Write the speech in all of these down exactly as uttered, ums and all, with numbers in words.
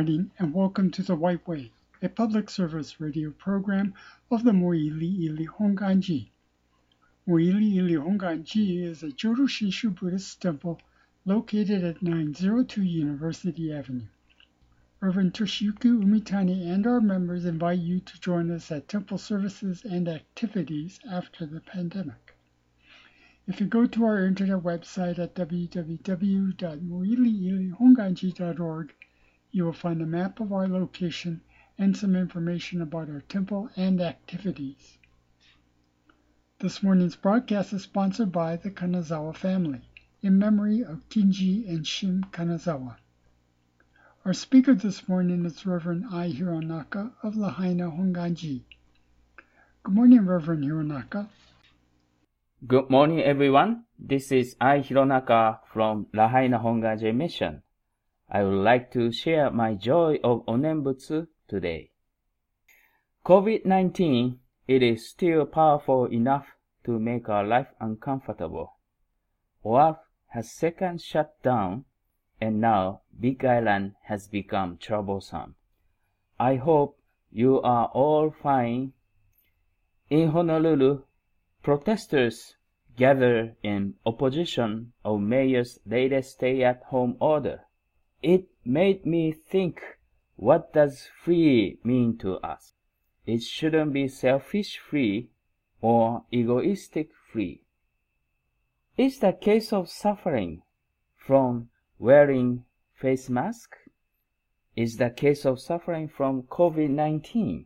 morning and welcome to The White Way, a public service radio program of the Mo'ili'ili Honganji. Mo'ili'ili Honganji is a Jodo Shinshu Buddhist temple located at nine oh two University Avenue. Reverend Toshiyuki Umitani and our members invite you to join us at temple services and activities after the pandemic. If you go to our internet website at w w w dot mo'ili'ili honganji dot org, you will find a map of our location and some information about our temple and activities. This morning's broadcast is sponsored by the Kanazawa family, in memory of Kinji and Shim Kanazawa. Our speaker this morning is Reverend Ai Hironaka of Lahaina Honganji. Good morning, Reverend Hironaka. Good morning, everyone. This is Ai Hironaka from Lahaina Honganji Mission. I would like to share my joy of Onenbutsu today. COVID nineteen, it is still powerful enough to make our life uncomfortable. Oahu has second shut down, and now Big Island has become troublesome. I hope you are all fine. In Honolulu, protesters gather in opposition of mayor's latest stay-at-home order. It made me think, what does free mean to us? It shouldn't be selfish free or egoistic free. Is the case of suffering from wearing face mask? Is the case of suffering from COVID nineteen?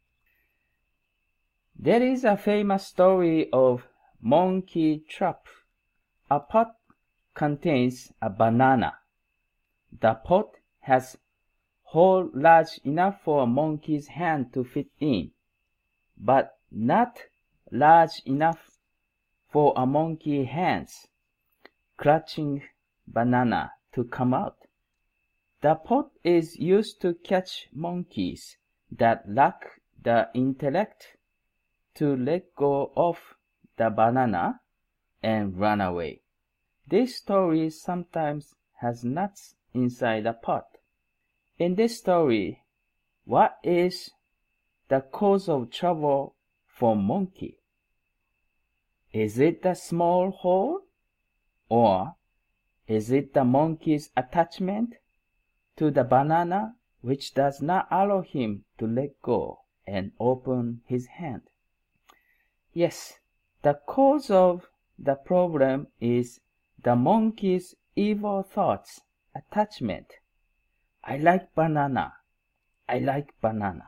There is a famous story of monkey trap. A pot contains a banana. The pot has hole large enough for a monkey's hand to fit in, but not large enough for a monkey's hands clutching banana to come out. The pot is used to catch monkeys that lack the intellect to let go of the banana and run away. This story sometimes has nuts inside the pot. In this story, what is the cause of trouble for monkey? Is it the small hole, or is it the monkey's attachment to the banana which does not allow him to let go and open his hand? Yes, the cause of the problem is the monkey's evil thoughts, attachment. I like banana. I like banana.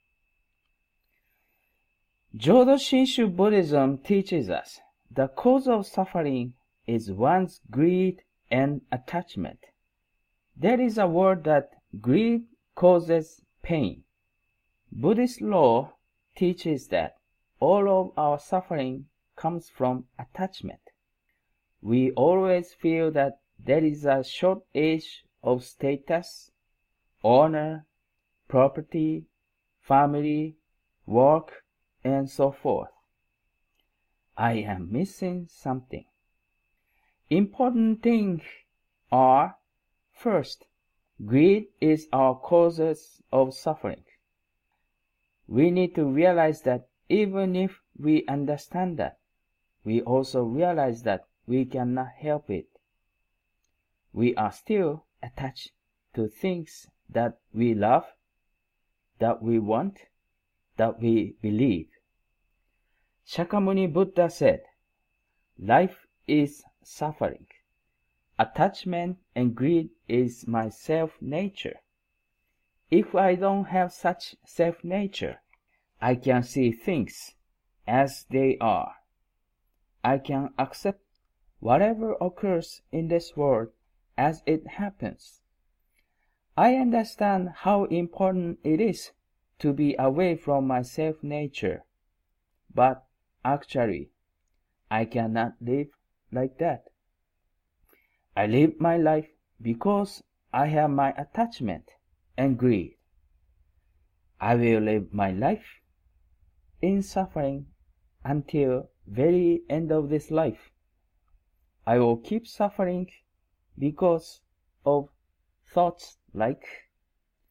Jodo Shinshu Buddhism teaches us the cause of suffering is one's greed and attachment. There is a word that greed causes pain. Buddhist law teaches that all of our suffering comes from attachment. We always feel that there is a shortage of status, honor, property, family, work, and so forth. I am missing something. Important things are, first, greed is our causes of suffering. We need to realize that even if we understand that, we also realize that we cannot help it. We are still attached to things that we love, that we want, that we believe. Shakyamuni Buddha said, life is suffering. Attachment and greed is my self-nature. If I don't have such self-nature, I can see things as they are. I can accept whatever occurs in this world as it happens. I understand how important it is to be away from my self-nature, but actually, I cannot live like that. I live my life because I have my attachment and greed. I will live my life in suffering until very end of this life. I will keep suffering because of thoughts like,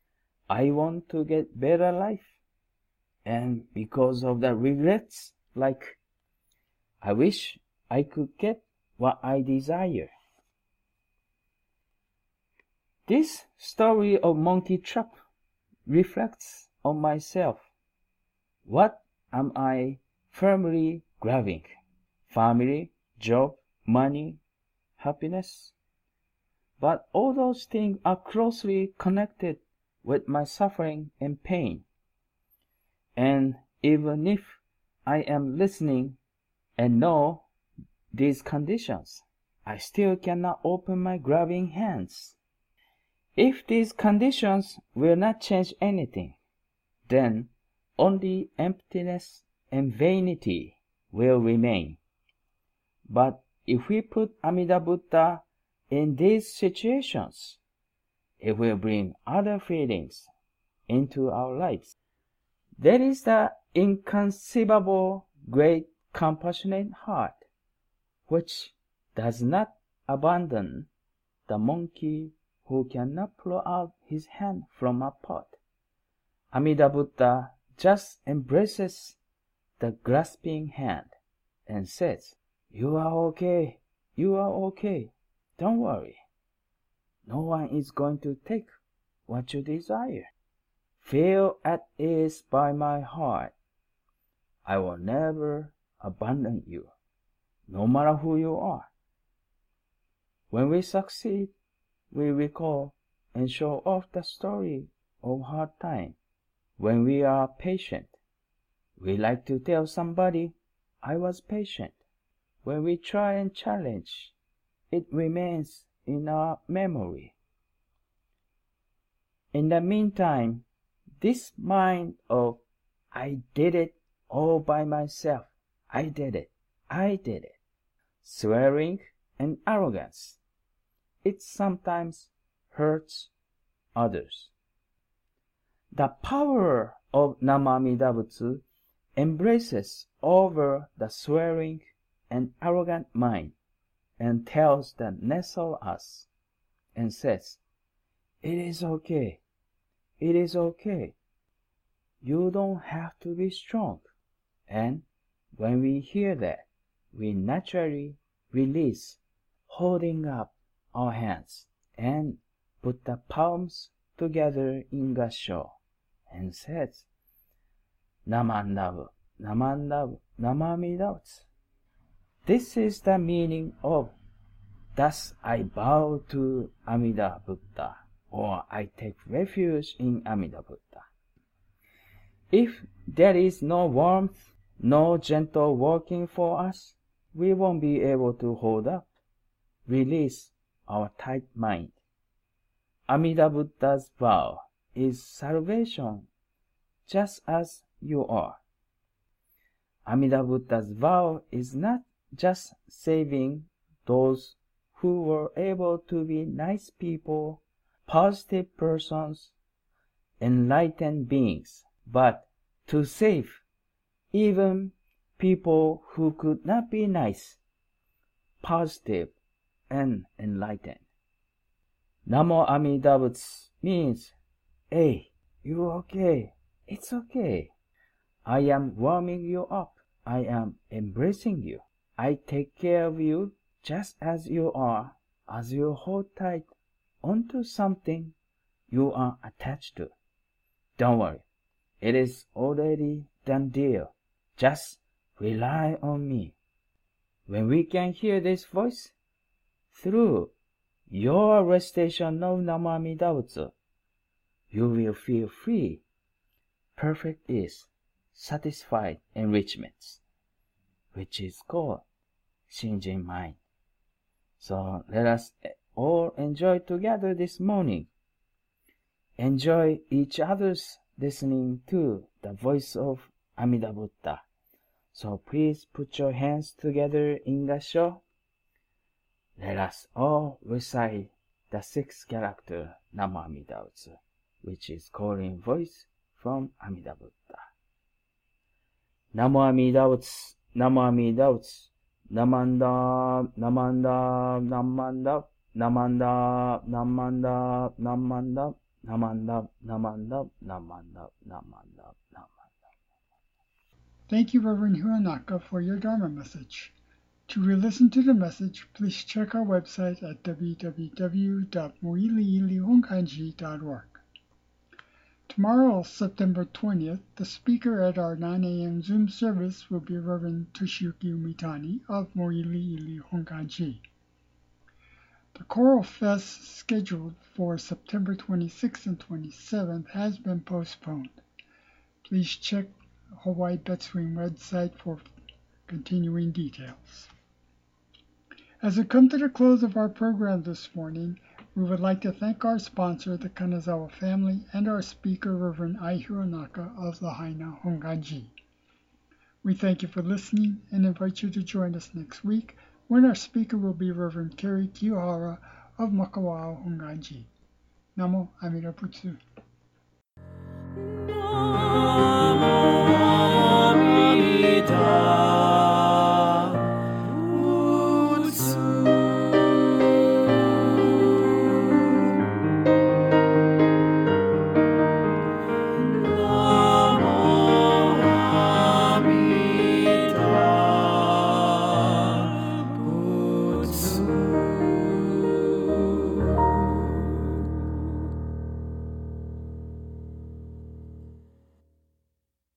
I want to get better life. And because of the regrets, like, I wish I could get what I desire. This story of Monkey Trap reflects on myself. What am I firmly grabbing? Family, job, money, happiness? But all those things are closely connected with my suffering and pain. And even if I am listening and know these conditions, I still cannot open my grabbing hands. If these conditions will not change anything, then only emptiness and vanity will remain. But if we put Amida Buddha in these situations, it will bring other feelings into our lives. There is the inconceivable, great, compassionate heart, which does not abandon the monkey who cannot pull out his hand from a pot. Amida Buddha just embraces the grasping hand and says, "You are okay, you are okay, don't worry. No one is going to take what you desire. Feel at ease by my heart. I will never abandon you, no matter who you are." When we succeed, we recall and show off the story of hard time. When we are patient, we like to tell somebody, "I was patient." When we try and challenge, it remains in our memory. In the meantime, this mind of "I did it all by myself, I did it, I did it," swearing and arrogance, it sometimes hurts others. The power of Namamida Butsu embraces over the swearing and arrogant mind and tells the nestle us and says, "It is okay, it is okay. You don't have to be strong." And when we hear that, we naturally release holding up our hands and put the palms together in gassho and says, "Namandabu, Namandabu, Namamida Butsu." This is the meaning of "Thus I bow to Amida Buddha," or "I take refuge in Amida Buddha." If there is no warmth, no gentle walking for us, we won't be able to hold up, release our tight mind. Amida Buddha's vow is salvation, just as you are. Amida Buddha's vow is not just saving those who were able to be nice people, positive persons, enlightened beings, but to save even people who could not be nice, positive, and enlightened. Namo Amida Butsu means, "Hey, you okay? It's okay. I am warming you up. I am embracing you. I take care of you just as you are, as you hold tight onto something you are attached to. Don't worry, it is already done deal. Just rely on me." When we can hear this voice, through your recitation of Namamida Butsu, you will feel free, perfect ease, satisfied enrichments, which is called Shinjin Mind. So let us all enjoy together this morning. Enjoy each other's listening to the voice of Amida Buddha. So please put your hands together in gassho. Let us all recite the sixth character Namo Amida Butsu, which is calling voice from Amida Buddha. Namo Amida Butsu, Namo Amida Butsu, Namanda, Namanda, Namanda, Namanda, Namanda, Namanda, Namandap, namandap, namandap, namandap, namandap. Thank you, Reverend Hironaka, for your Dharma message. To re-listen to the message, please check our website at w w w dot moiliilihonganji dot org. Tomorrow, September twentieth, the speaker at our nine a.m. Zoom service will be Reverend Toshiyuki Umitani of Moiliili Honganji. The Choral Fest scheduled for September twenty-sixth and twenty-seventh has been postponed. Please check Hawaii Betsuing website for continuing details. As we come to the close of our program this morning, we would like to thank our sponsor, the Kanazawa family, and our speaker, Reverend Ai Hironaka of Lahaina Honganji. We thank you for listening and invite you to join us next week when our speaker will be Reverend Kerry Kiyohara of Makawao Honganji. Namo Amida Butsu.